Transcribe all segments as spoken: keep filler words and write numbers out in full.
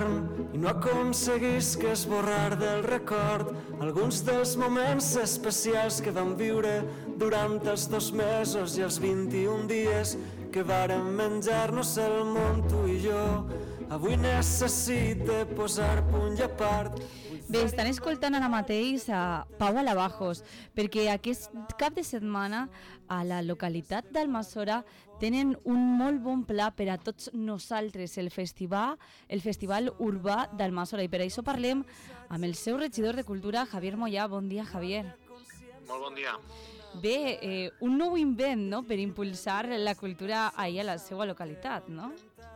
l'hivern i no aconseguís que esborrar del record alguns dels moments especials que vam viure durant els dos mesos i els vint-i-un dies que vàrem menjar-nos el món tu i jo. Avui necessite posar punt i a part. Bé, estan escoltant ara mateix a Pau Alabajos, perquè aquest cap de setmana a la localitat d'Almassora tenen un molt bon pla per a tots nosaltres, el festival, el Festival Urbà d'Almassora, i per això parlem amb el seu regidor de Cultura, Javier Moyà. Bon dia, Javier. Molt bon dia. Bé, eh, un nou invent, no?, per impulsar la cultura ahir a la seva localitat, no?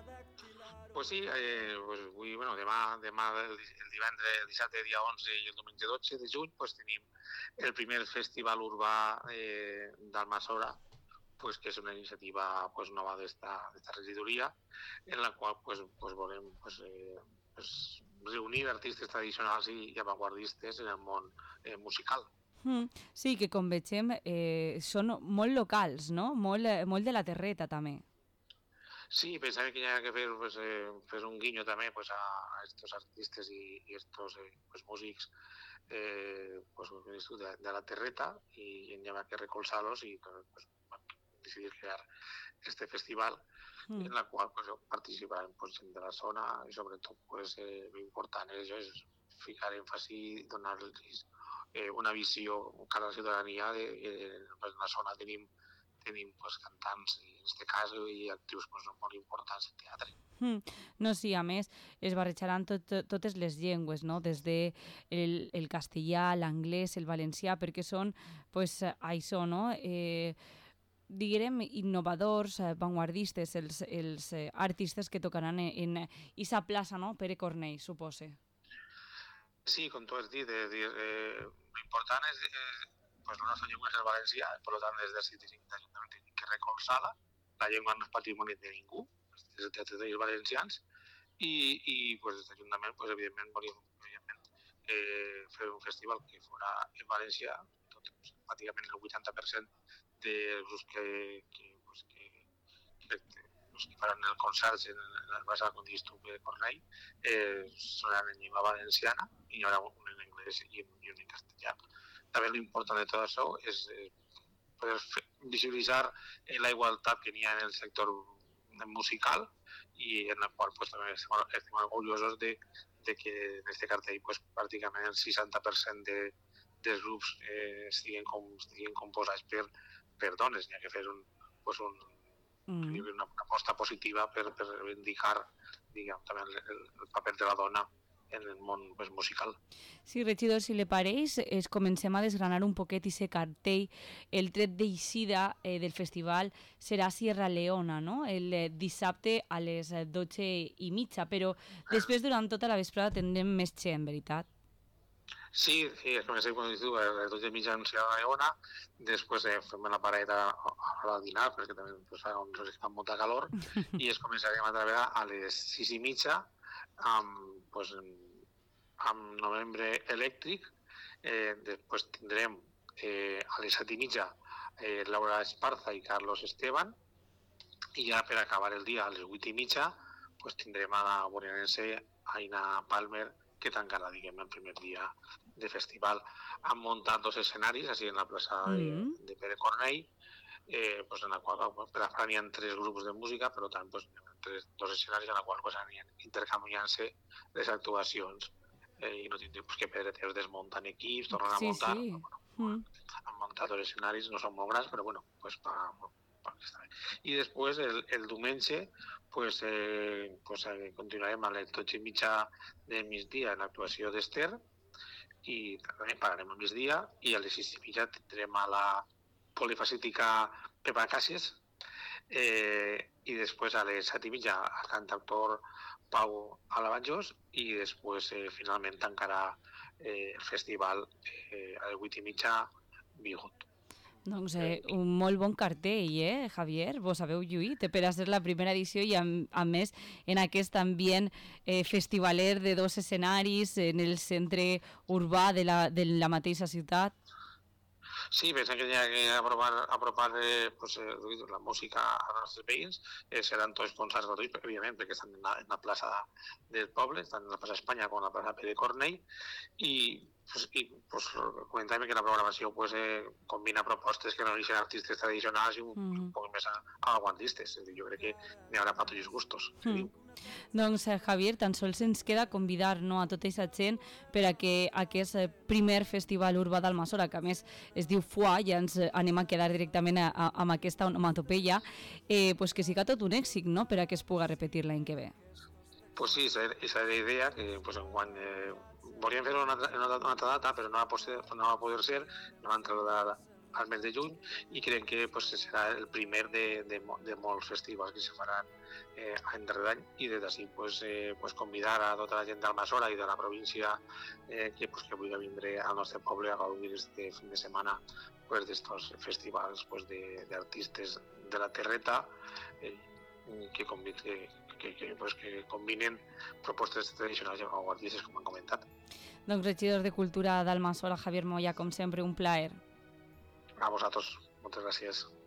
Pues sí, eh, pues avui, bueno, demà, demà el, el divendres, el dissabte, dia onze i el diumenge dotze de juny, pues tenim el primer festival urbà eh, d'Almassora, pues, que és una iniciativa pues, nova d'esta regidoria, en la qual pues, pues, volem pues, eh, pues, reunir artistes tradicionals i, i avantguardistes en el món eh, musical. Mm, sí, que com vegem eh, són molt locals, no? Molt, molt de la terreta també. Sí, pensaba que había que fer, pues, eh, fer un guiño també pues, a, a estos artistes i, i estos eh, pues, músics eh, pues, de, de la terreta i hi havia que recolzar-los i pues, decidir crear este festival mm. en la qual pues, participarem pues, gent de la zona i sobretot pues, eh, l'important és, és ficar èmfasi, donar-los eh, una visió cara a la ciutadania de, de, de la zona tenim tenim pues, cantants, en aquest cas, i actius pues, molt importants en teatre. Mm. No, sí, a més, es barrejaran tot, totes les llengües, no? Des de el, el castellà, l'anglès, el valencià, perquè són, pues, això, no? Eh, diguem, innovadors, eh, vanguardistes, els, els eh, artistes que tocaran en aquesta plaça, no? Pere Cornell, supose. Sí, com tu has dit, eh, eh, l'important és... Eh, pues la nostra llengua és el valencià, per tant, des del Ajuntament tenim que recolzar-la. La llengua no és patrimoni de ningú, és el teatre dels valencians, i, i pues, des de l'Ajuntament, pues, evidentment, volíem evidentment, eh, fer un festival que fora en valencià, tot, pues, pràcticament el vuitanta per cent dels grups que, que, pues, que, que, pues, que faran el concert en la base de Condistum de Cornell eh, sonaran en llengua valenciana i hi haurà un en anglès i un, i un en castellà. També l'important de tot això és eh, poder visibilitzar eh, la igualtat que n'hi ha en el sector musical i en el qual pues, també estem, estem orgullosos de, de que en aquest cartell pues, pràcticament el seixanta per cent de, dels grups eh, estiguin, com, estiguin composats per, per dones. N'hi ha que fer un, pues, un, mm. una, una aposta positiva per, per reivindicar diguem, també el, el paper de la dona en el món pues, musical. Sí, regidor, si le pareix, es comencem a desgranar un poquet i se cartell. El tret d'eixida eh, del festival serà Sierra Leona, no? El eh, dissabte a les dotze i mitja, però després durant tota la vesprada tindrem més gent, veritat? Sí, sí, es comença quan dius, a les dotze i mitja en Sierra Leona, després eh, fem la parada a, a dinar, perquè també pues, fa, fa molta calor, i es començarem a treballar a les sis i mitja, amb, pues, amb novembre elèctric, eh, després tindrem eh, a les set i mitja eh, Laura Esparza i Carlos Esteban, i ja per acabar el dia a les vuit i mitja pues, tindrem a la borinense Aina Palmer, que tancarà diguem, el primer dia de festival. Han muntat dos escenaris així en la plaça mm. de, de Pere Cornell, eh, pues, en la qual per a n'hi ha tres grups de música, però tant pues, tres, dos escenaris en la qual pues, aniran intercanviant-se les actuacions eh, i no tindrem pues, que pedretes desmuntant equips, tornant sí, a muntar. Sí. Bueno, mm. Han muntat dos escenaris, no són molt grans, però bueno, pues, pa, pa, està bé. I després, el, el diumenge, pues, eh, pues, eh, continuarem a les dotze i mitja de migdia en l'actuació d'Ester i també pagarem al migdia i a les sis i mitja tindrem a la polifacètica Pepa Càcies eh, i després a les set i mitja el cantautor Pau Alabajos i després eh, finalment tancarà eh, el festival eh, a les vuit i mitja Bigot. Doncs eh, un molt bon cartell, eh, Javier? Vos haveu lluït per a ser la primera edició i a, a més en aquest ambient eh, festivaler de dos escenaris en el centre urbà de la, de la mateixa ciutat. Sí, pensem que hi ha que apropar, apropar eh, pues, eh, la música als nostres veïns. Eh, seran tots concerts gratuïts, evidentment, perquè estan en la, en la plaça del poble, estan en la plaça Espanya com la plaça Pere Cornell, i, pues, i pues, comentàvem que la programació pues, eh, combina propostes que no deixen artistes tradicionals i un, mm. un poc més avantguardistes. Jo crec que n'hi haurà per tots els gustos. Mm. Doncs, eh, Javier, tan sols ens queda convidar, no, a tota aquesta gent per a que aquest primer festival urbà d'Almassora, que a més es diu F U A, ja ens anem a quedar directament a, a, amb aquesta onomatopeia, eh, pues que siga tot un èxit, no?, per a que es pugui repetir l'any que ve. Pues sí, esa era la idea, que pues, enguany eh, volíem fer una, una, una altra data, però no va poder, no va poder ser, no va entrar la data al mes de juny, i creiem que pues, serà el primer de, de, de molts festivals que se faran eh, any darrere any, i des d'ací pues, eh, pues, convidar a tota la gent d'Almassora i de la província eh, que, pues, que vulgui vindre al nostre poble a gaudir este fin de setmana pues, d'estos festivals pues, d'artistes de, de la terreta eh, que, que, que, que, pues, que combinen propostes tradicionals i avantguardistes, com han comentat. Doncs, regidor de Cultura d'Almassora, Javier Moya, com sempre, un plaer. A vosaltres, moltes gràcies.